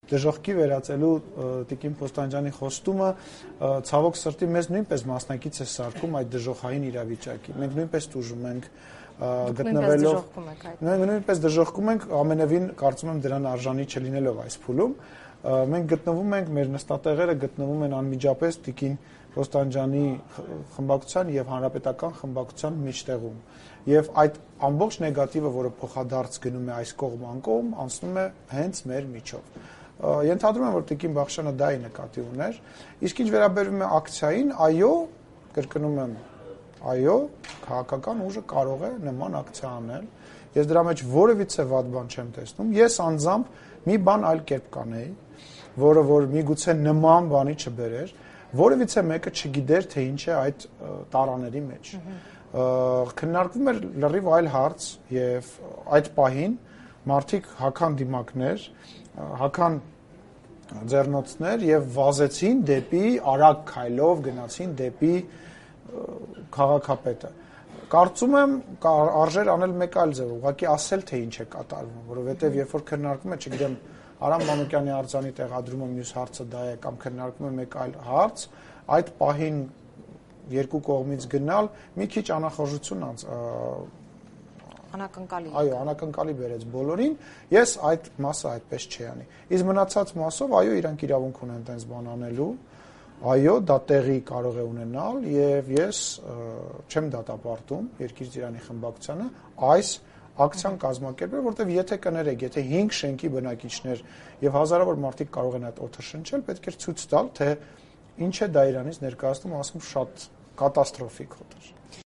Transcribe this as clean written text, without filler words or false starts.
դժոխքի վերածելու Տիկին Պոստանջյանի խոստումը ցավոք սրտի մեզ նույնպես մասնակից է սարքում այդ դժոխային իրավիճակի։ Մենք նույնպես տուժում ենք գտնվելով նույնպես դժոխքում ենք, ամենևին կարծում եմ դրան արժանի չլինելով այս փուլում։ Մենք գտնվում ենք, մեր նստատեղերը գտնվում են անմիջապես Տիկին Պոստանջյանի խմբակցության եւ հանրապետական խմբակցության միջտեղում։ Եվ այդ ամբողջ նեգատիվը, որը փոխադարձ գնում է այս կողմ անկողմ, անցնում է հենց մեր միջով։ Ենթադրում եմ, որ Տիկին Բախշյանը դա ի նկատի ուներ, իսկ ինչ վերաբերում է ակցիային, այո, կրկնում եմ, այո, քաղաքական ուժը կարող է նման ակցիա անել։ Ես դրա մեջ որևիցե վատ բան չեմ տեսնում։ Ես անձամբ մի բան այլ կերպ կանեի, որը որ միգուցե նման բանի չբերեր, որևիցե մեկը չգիտեր, թե ինչ է այդ տարաների մեջ։ Քննարկվում էր լրիվ այլ հարց եւ այդ պահին մարդիկ հական դիմակներ, հական ձեռնոցներ եւ վազեցին դեպի արագ քայլով գնացին դեպի քաղաքապետը։ Կարծում եմ արժեր անել մեկ այլ ձև, ուղղակի ասել թե ինչ է կատարվում, որովհետեւ երբ որ քննարկում է, չգիտեմ, Արամ Մանուկյանի արձանի տեղադրումը մյուս հարցը դա է կամ քննարկում է մեկ այլ հարց, այդ պահին երկու կողմից գնալ մի քիչ անախորժություն անակնկալի։ Այո, անակնկալի բերեց բոլորին։ Ես այդ մասը այդպես չի անի։ Իսկ մնացած մասով այո, իրանք իրավունք ունեն տենց բան անելու։ Այո, դա տեղի կարող է ունենալ եւ ես չեմ դատապարտում Երկիր Ծիրանի խմբակցությանը այս ակցիան կազմակերպել, որտեղ եթե կներեք, եթե 5 շենքի բնակիչներ եւ հազարավոր մարդիկ կարող են այդ օդը շնչել, պետք է ցույց տալ, թե ինչ է դա իրանից ներկայացնում, ասում շատ կատաստրոֆիկ օդ է։